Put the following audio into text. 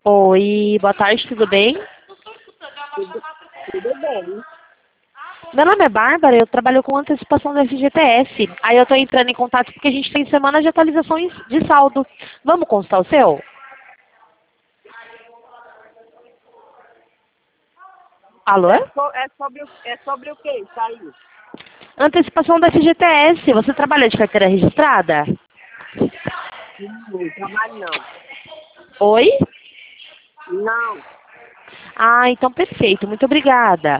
Oi, boa tarde, tudo bem? Tudo, tudo bem. Meu nome é Bárbara, eu trabalho com antecipação do FGTS. Aí eu tô entrando em contato porque a gente tem semana de atualizações de saldo. Vamos constar o seu? Alô? É sobre o que isso aí? Antecipação do FGTS. Você trabalha de carteira registrada? Não trabalho não. Oi? Não. Ah, então perfeito. Muito obrigada.